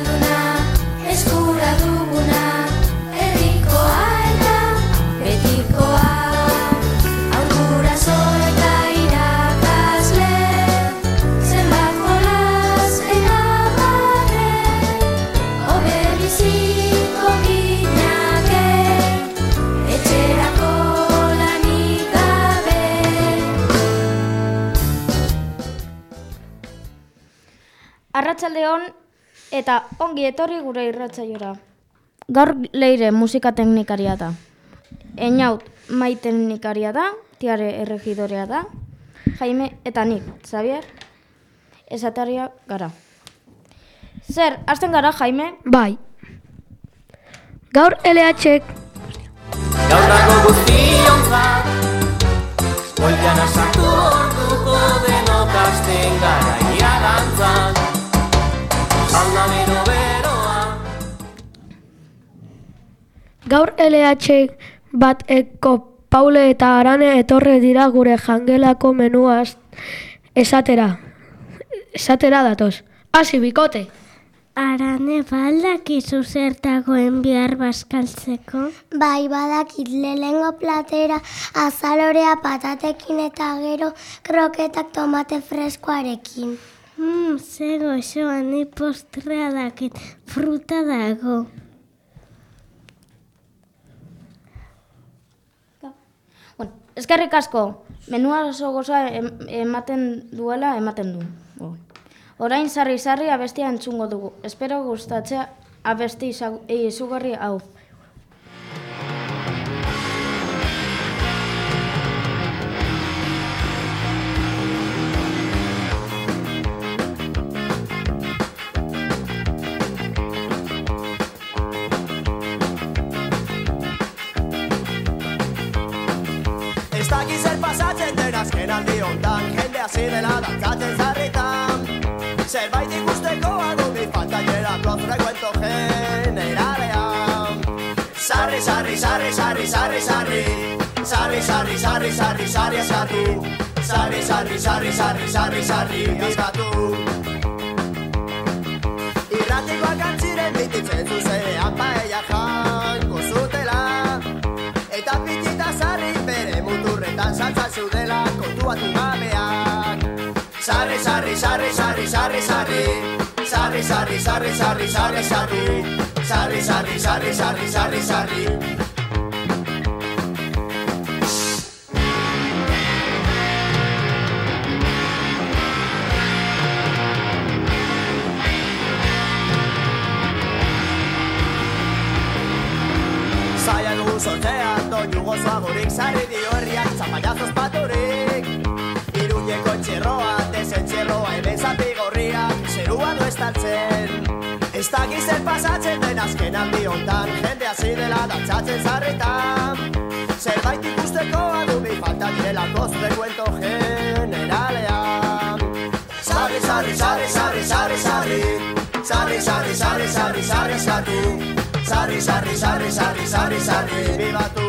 euskalduna, eskura duguna, herrikoa eta betikoa. Haur guraso eta irakasle, zenbat jolas eta barre, hobe biziko ginake, etxerako lanik gabe. Arratsalde on eta ongi etorri gure irratsaiora. Gaur Leire musika teknikaria da. Einaut mai teknikaria da, Tiare erregidorea da, Jaime eta nik, Xavier, esataria gara. Zer, hasten gara, Jaime? Bai. Gaur LH Gaurrako guztionzat, bueltan asartu orduko denok hasten gara iarantzat. Alda beroa. Gaur LH bat eko Paule eta Arane etorre dira gure jangelako menua esatera. Esatera datoz. Hasi, bikote! Arane, baldakizu zertagoen bihar bazkaltzeko? Bai, badakit lehengo platera azalorea patatekin eta gero kroketak tomate freskoarekin. Ze goxoa, ni postrea dakit, fruta dago. Eskerrik asko, menua oso gozoa ematen du. Orain sarri abestia entzungo dugu. Espero gustatzea abesti izugarri hau. Ez dakit zer pasatzen den azken aldi hontan, jende hasi dela dantzatzen sarritan. Zerbait ikusteko adubi falta geratu frecuento generalean. Sarri, sarri, sarri, sarri, sarri, sarri. Sarri, sarri, sarri, sarri, sarri eskatu. Sarri, sarri, sarri, sarri, sarri, sarri eskatu. Irratikoak antziren bititzen zuzenean paella jango zutela. Eta pitita sarri bere muturretan saltza zudela kontuatu gabeak. Sarri, sarri, sarri, sarri, sarri, sarri. Sarri, sarri, sarri, sarri, sarri, sarri. Sarri, sarri, sarri, sarri, sarri, sarri. Zaila dugu sortzean, doinu gozoagorik sarri dio herriak zapallazos paturik. Iruñeko txerroa, desentxerroa, hemen zapi gorriak, zerua du estaltzen. Ez dakit zer pasatzen den azken aldi hontan, jende hasi dela dantzatzen sarritan. Zerbait ikusteko adubi falta direlako frecuento generalean. Sarri, sarri, sarri, sarri, sarri, sarri. Sarri, sarri, sarri, sarri, sarri, sarri. Sarri, sarri, sarri, sarri, sarri, sarri, bibatu.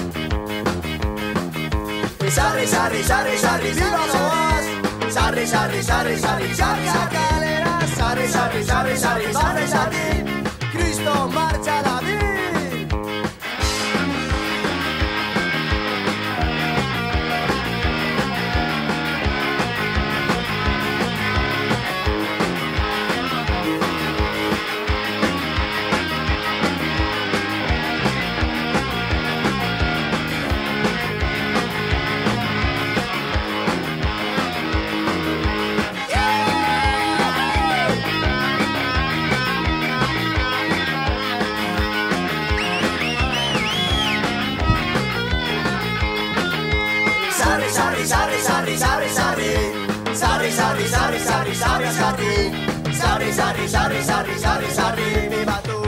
Sarri, sarri, sarri, sarri, bibatu. Sarri, sarri, sarri, sarri, sarri, sakalera. Sarri, sarri, sarri, sarri, sarri, sarri. Cristo marcha David. Sarri, sarri, sarri, sarri, sarri. Sarri, sarri, sarri, sarri, sarri, sarri. Sarri, sarri, sarri, sarri, sarri, sarri, bibatu.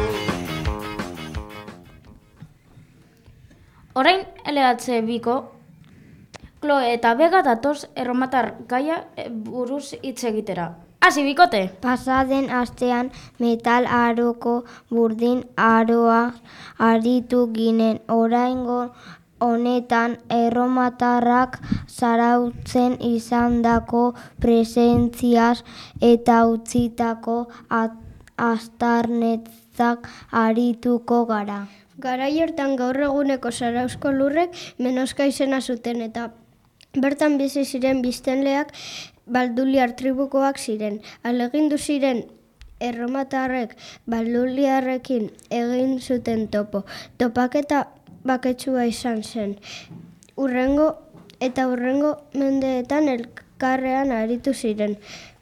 Orain LH biko, Chloe eta Vega datoz erromatar gaia buruz hitz egitera. Hasi, bikote! Pasaden astean metal aroko burdin aroa aritu ginen, oraingo honetan erromatarrak zarautzen izandako presentziaz eta utzitako aztarnetzak arituko gara. Garai hortan gaur eguneko Zarauzko lurrek Menoska izena zuten eta bertan bizi ziren biztanleak balduliar tribukoak ziren. Alegindu ziren erromatarrek balduliarrekin egin zuten topo. Topaketa baketsua izan zen. Hurrengo mendeetan elkarrean aritu ziren.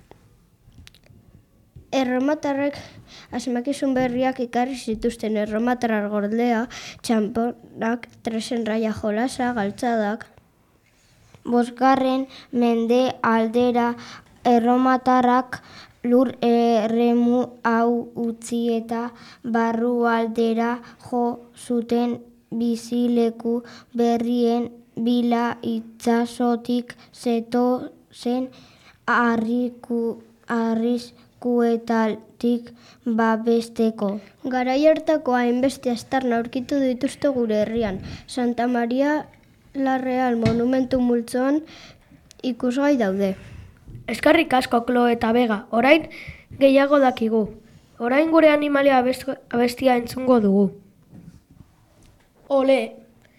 Erromatarrek asmakizun berriak ikarri zituzten. Erromatar gordea, txamponak, tresenraia jolasa, galtzadak. 5. mende aldera erromatarrak lur erremu hau utzi eta barrualdera jo zuten bizileku berrien bila itsasotik zetozen arriskuetatik babesteko. Garai hartako hainbeste aztarna aurkitu dituzte gure herrian. Santa Maria la Real monumentu multzoan ikusgai daude. Eskerrik asko Klo eta Bega, orain gehiago dakigu. Orain gure animalia abestia entzungo dugu. Ole!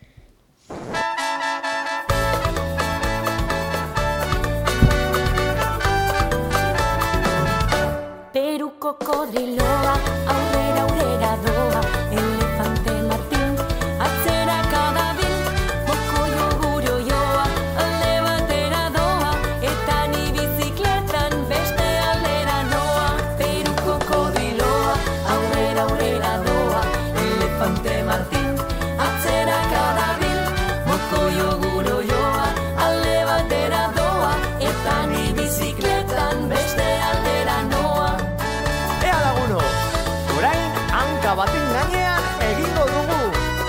Peru kokodriloa, aurrera aurrera doa, elefante Martin, atzera kadabil, mokoio guroioa, alde batera doa, eta ni bizikletan beste aldera noa. Peru kokodriloa, aurrera aurrera doa, elefante Martin, atzera kadabil, mokoio guroioa, alde batera doa, eta ni bizikletan beste aldera noa. Ea laguno, orain hanka baten gainean egingo dugu.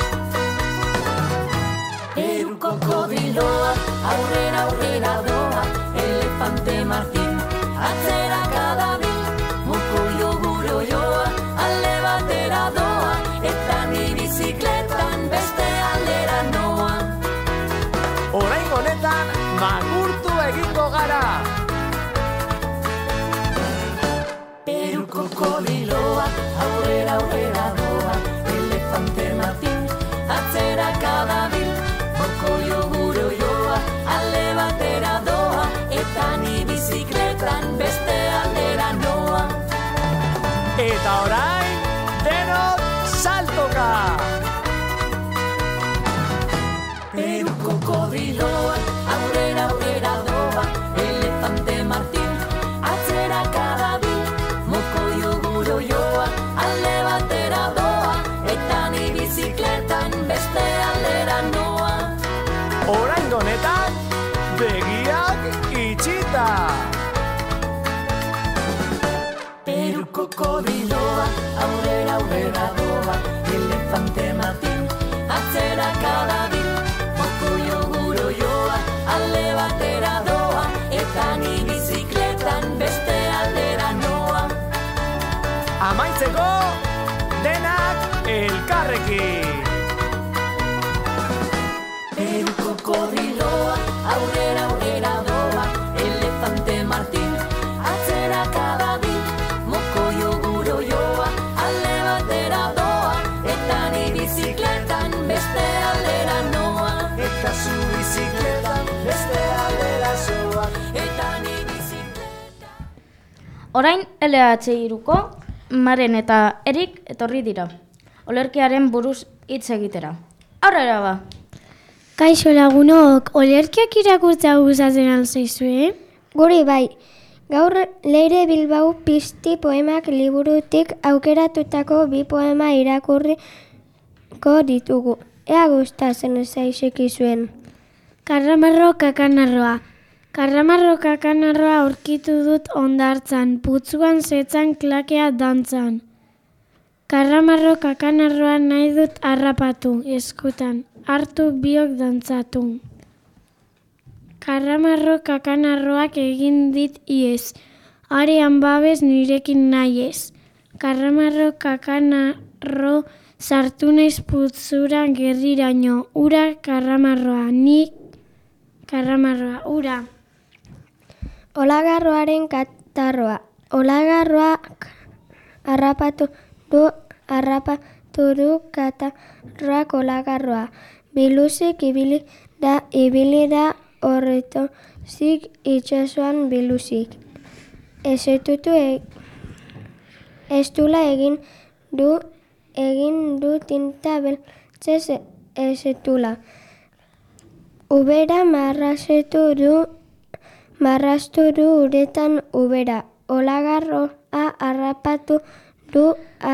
Peru kokodriloa, aurrera aurrera doa, elefante Martin, atzera kadabil, mokoio guroioa, alde batera doa, eta ni bizikletan beste aldera noa. Orain honetan makurtu egingo gara. Peru kokodriloa, aurrera aurrera doa, elefante Martin, atzera kadabil, mokoio guroioa, alde batera doa, eta ni bizikletan beste aldera noa. Eta orain, denok saltoka! Peru kokodriloa, aurrera aurrera doa, elefante Martin, atzera kadabil, mokoio guroioa, alde batera doa, eta ni bizikletan beste aldera noa. Orain honetan, begiak itxita! Peru kokodriloa, aurrera aurrera doa, elefante Martin, atzera kadabil, mokoio guroioa, alde batera doa, eta ni bizikletan beste aldera noa. Amaitzeko, denak elkarrekin! Peru kokodriloa, aurrera aurrera doa, elefante Martin, atzera kadabil, mokoio guroioa, alde batera doa, eta ni bizikletan beste aldera noa. Eta zu bizikletan beste aldera zoa. Eta ni bizikletan. Orain LH3ko Maren eta Erik etorri dira. Olerkiaren buruz hitz egitera. Aurrera ba! Kaixo lagunok, olerkiak irakurtzea gustatzen alzaizue? Guri bai, gaur Leire Bilbao Pizti poemak liburutik aukeratutako 2 poema irakurriko ditugu. Ea gustatzen zaizekizuen. Karramarro kakanarroa. Karramarro kakanarroa aurkitu dut hondartzan, putzuan zetzan klakea dantzan. Karramarro kakanarroa nahi dut harrapatu, eskutan, hartu biok dantzatu. Karramarro kakanarroak egin dit iez, arean babes nirekin nahiez. Karramarro kakanarro sartu naiz putzura gerriraino, ura karramarroa, nik karramarroa, ura. Olagarroaren katarroa. Olagarroak harrapatu du katarrak olagarroa. Biluzik ibili da horretozik itsasoan biluzik. Estula egin du tinta beltzez estula. Ubera marraztu du uretan ubera. Olagarroa harrapatu du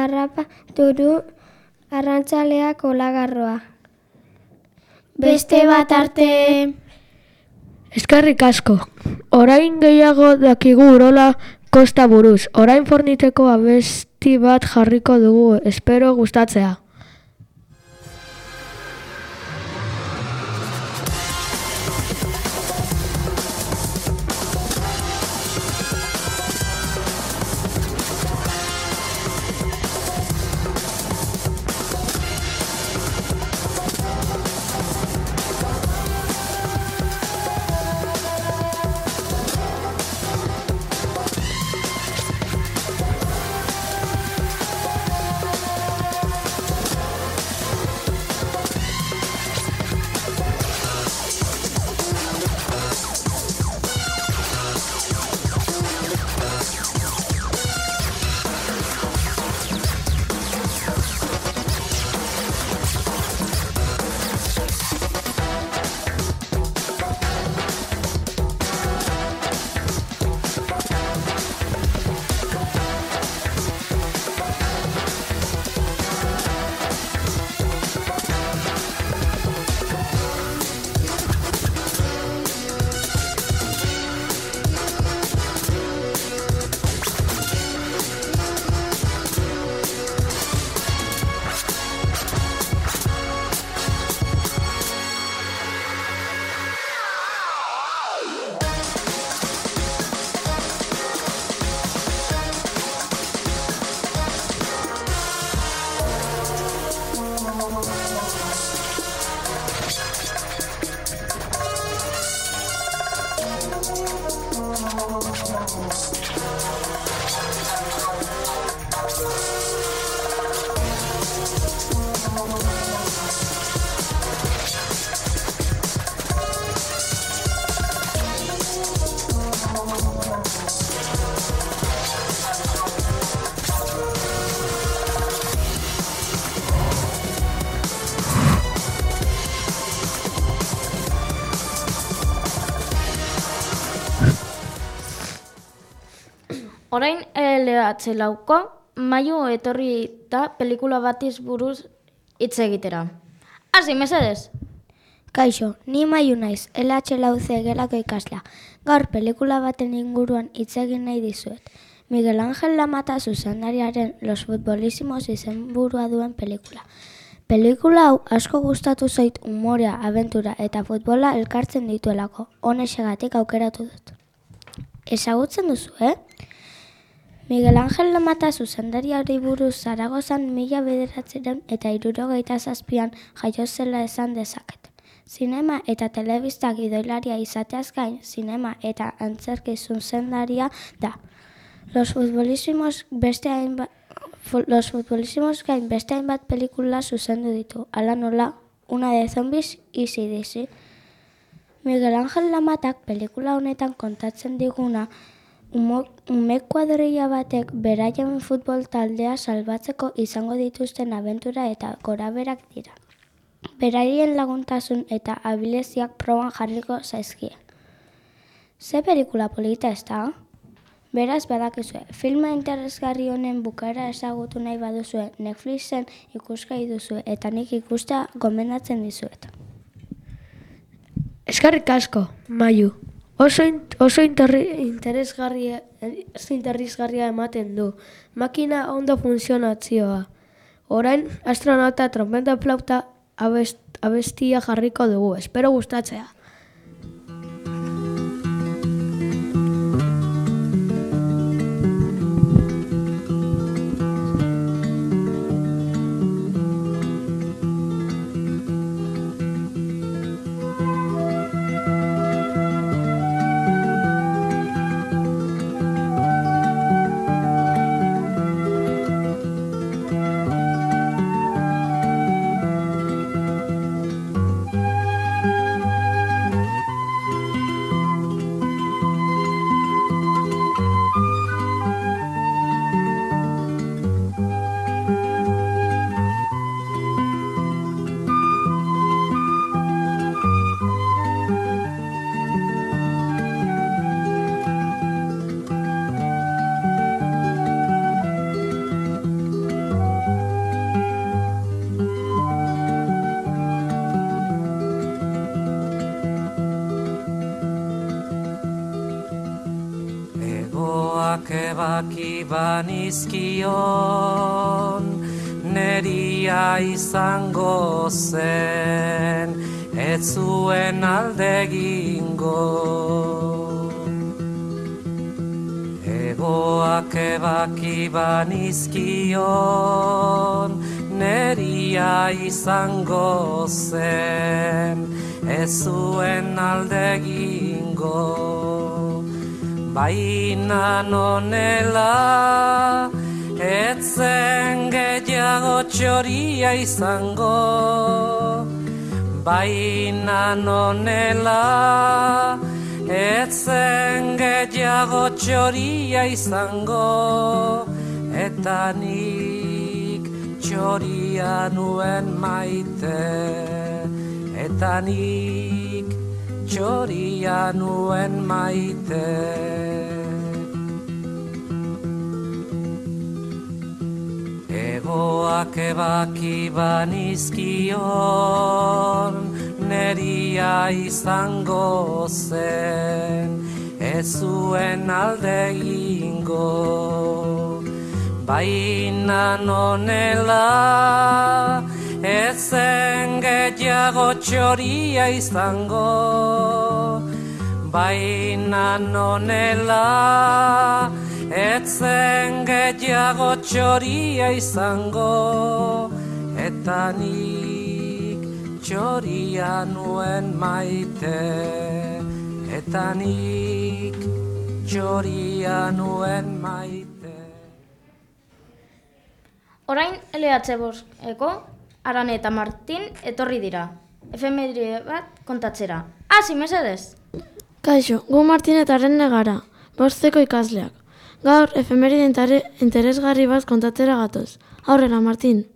arrantzaleak olagarroa. Beste bat arte. Eskerrik asko. Orain gehiago dakigu Urola Kosta buruz. Orain Forniteko abesti bat jarriko dugu. Espero gustatzea. Orain LH4ko Maiu etorri da pelikula batiz buruz hitz egitera. Hasi, mesedez! Kaixo, ni Maiu naiz, LH4 gelako ikaslea. Gaur pelikula baten inguruan hitz egin nahi dizuet. Miguel Ángel Lamata zuzendariaren Los Futbolísimos izenburua duen pelikula. Pelikula hau asko gustatu zait umorea, abentura eta futbola elkartzen dituelako. Honexegatik aukeratu dut. Ezagutzen duzu, Miguel Ángel Lamata zuzendariari buruz Zaragozan 1967an jaio zela esan dezaket. Zinema eta telebista gidoilaria izateaz gain, zinema eta antzerki zuzendaria da. Los Futbolísimos gain beste hainbat pelikula zuzendu ditu. Hala nola, Una de zombies, Easy Dizzy. Miguel Ángel Lamatak pelikula honetan kontatzen diguna, ume kuadrilla batek beraien futbol taldea salbatzeko izango dituzten abentura eta goraberak dira. Beraien laguntasun eta abileziak proban jarriko zaizkie. Ze pelikula polita ez da? Beraz badakizue, filma interesgarri honen bukaera ezagutu nahi baduzue, Netflixen ikusgai duzue eta nik ikustea gomendatzen dizuet. Eskerrik asko, Maiu. Oso interesgarria ematen du. Makina ondo funtzionatzioa. Orain, astronauta, trompeta, flauta abestia jarriko dugu. Espero gustatzea. baki banizkion, neria izango zen, ez zuen alde egingo. Egoak ebaki banizkion, neria izango zen, ez zuen alde egingo. Baina nonela, ez zen gehiago txoria izango. Baina nonela, ez zen gehiago txoria izango. Eta nik txoria nuen maite, eta nik txoria nuen maite. Egoak ebaki banizkion, neria izango zen, ez zuen alde egingo. Baina nonela, ez zen gehiago txoria izango. Baina nonela, ez zen gehiago txoria izango. Eta nik txoria nuen maite, eta nik txoria nuen maite. Orain LH Boskeko, Arane eta Martin etorri dira. Efemeride bat kontatzera. Hasi mesedez! Kaixo, gu Martin eta Arane gara, bosteko ikasleak. Gaur efemeride interesgarri bat kontatzera gatoz. Aurrera, Martin.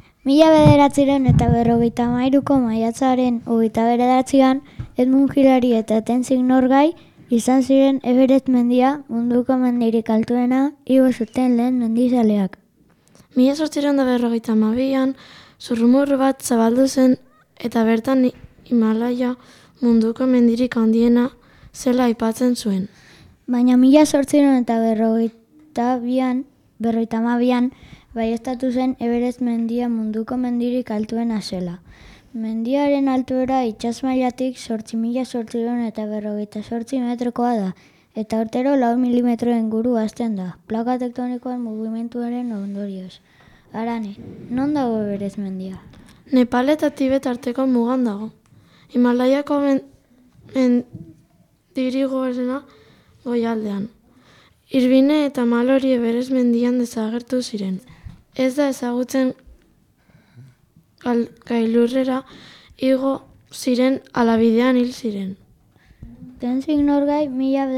1953ko maiatzaren 29an Edmund Hillary eta Tenzing Norgay izan ziren Everest mendia munduko mendirik altuena igo zuten lehen mendizaleak. 1852an zurrumurru bat zabaldu zen eta bertan Himalaya munduko mendirik handiena zela aipatzen zuen. Baina 1852an baieztatu zen Everest mendia munduko mendirik altuena zela. Mendiaren altuera itsasmailatik 8.858 metrokoa da, eta urtero 4 milimetroen guru hazten da, plaka tektonikoen mugimenduaren ondorioz. Arane, non dago Everest mendia? Nepal eta Tibet arteko mugan dago. Himalaiako mendirigoarena goialdean. Irbine eta Mallory Everest mendian desagertu ziren. Ez da ezagutzen gailurrera igo ziren ala bidean hil ziren. Tenzing Norgay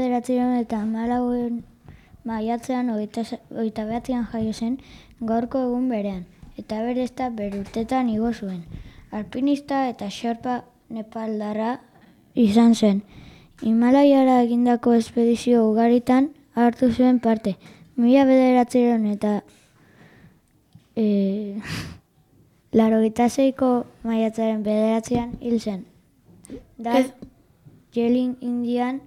1914 maiatzean 29an jaio zen gaurko egun berean, eta Everesta bere urtetan igo zuen. Alpinista eta Sherpa nepaldarra izan zen. Himalaiara egindako espedizio ugaritan hartu zuen parte. 1986ko maiatzaren 9an hil zen. Darjeeling, Indian.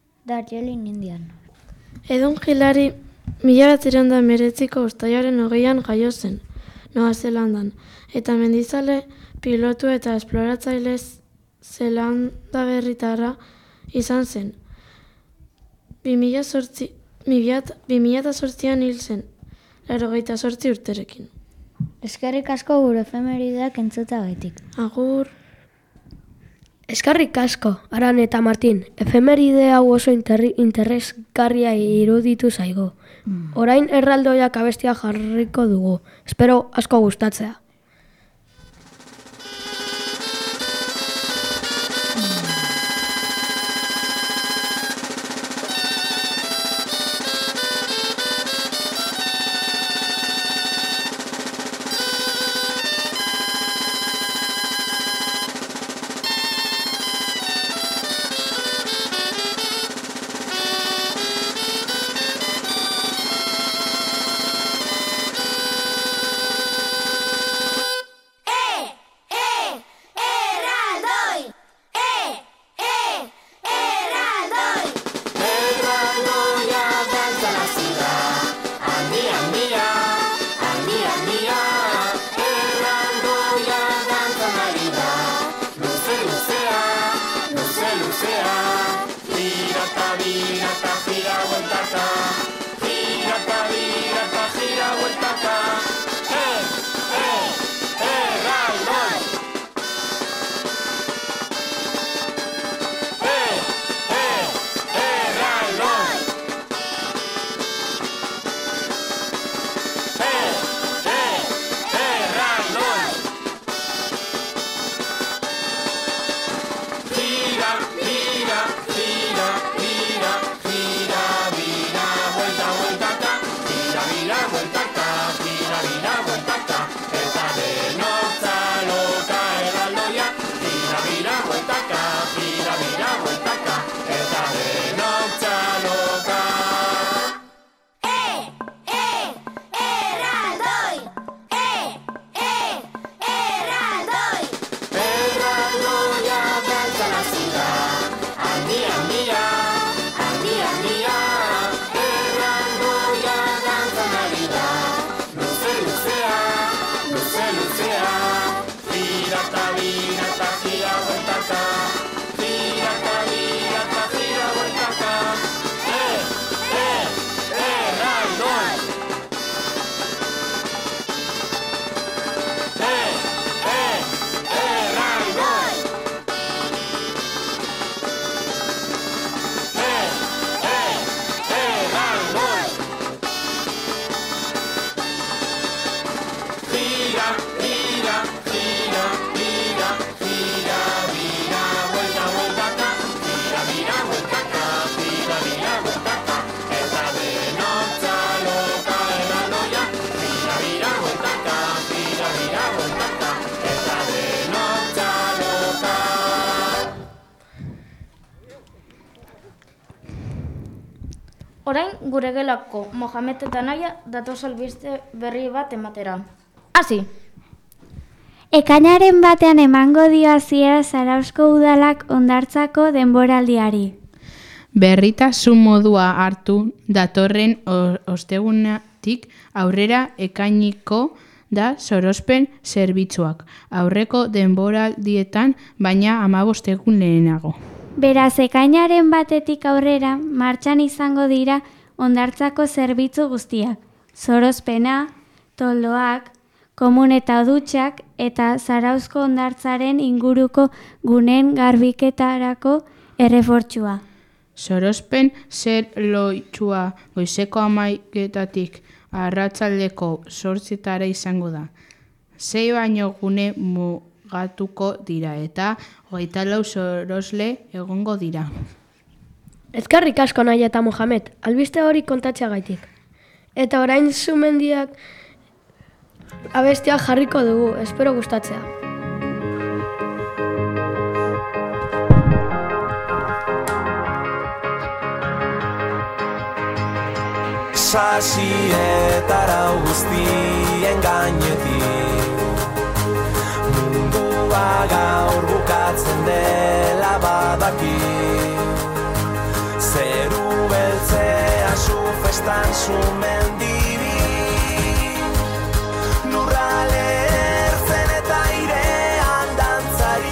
Edmund Hillary 1919ko uztailaren 20an jaio zen, Nova Zelandan, eta mendizale, pilotu eta esploratzaile zelandaberritarra izan zen. 2008an hil zen, 88 urterekin. Eskerrik asko gure efemerideak entzutagatik. Agur. Eskerrik asko, Arane eta Martin. Efemeride hau oso interesgarria iruditu zaigu. Orain erraldoiak abestia jarriko dugu. Espero asko gustatzea. gure gelako Mohamed eta Naia datoz albiste berri bat ematera. Hasi! Ekainaren batean emango dio hasiera Zarauzko udalak hondartzako denboraldiari. Berritasun modua hartu datorren ostegunetik aurrera ekainiko da sorospen zerbitzuak, aurreko denboraldietan baina 15 egun lehenago. Beraz, ekainaren batetik aurrera martxan izango dira hondartzako zerbitzu guztiak. Sorospena, toldoak, komun eta dutxak eta Zarauzko hondartzaren inguruko gunen garbiketarako errefortzua. Sorospen zer loitsua goizeko 11:00 arratsaldeko 8:00 izango da. 6 baino gune mugatuko dira eta 24 sorosle egongo dira. Ezkerrik asko Naia eta Mohamed, albiste hori kontatzeagaitik. Eta orain Zumendiak abestia jarriko dugu, espero gustatzea. Sasietara guztien gainetik mundua gaur bukatzen dela badaki zeru beltzea zu festan sumendibi lurrale ertzen eta airean dantzari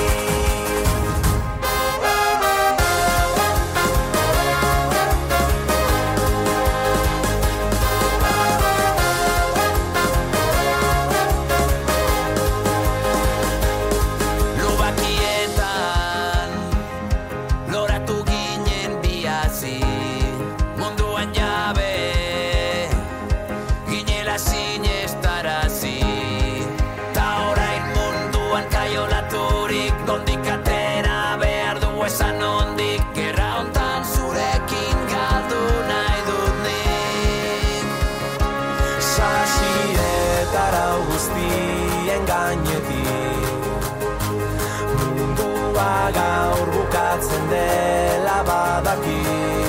gaur bukatzen dela badaki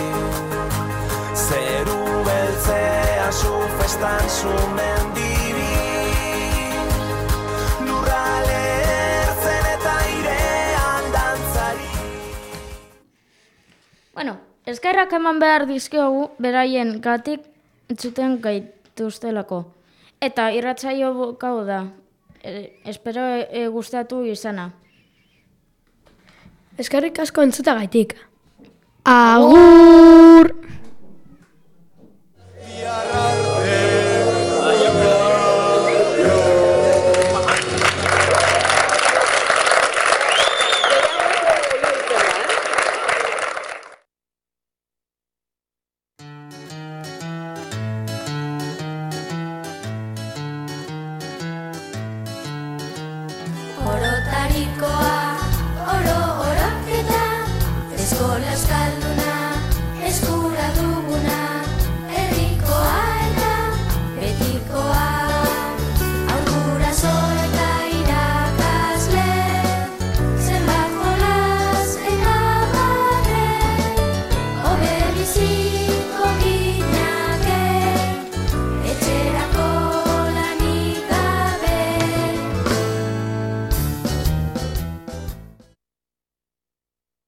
zeru beltzea zu festan sumendibi lurrale ertzen eta airean dantzari. Bueno, eskerrak eman behar dizkiogu beraien gatik entzuten gaituztelako. Eta irratsaio bukatu da. Espero gustatu izana. Eskerrik asko entzutagaitik. Agur!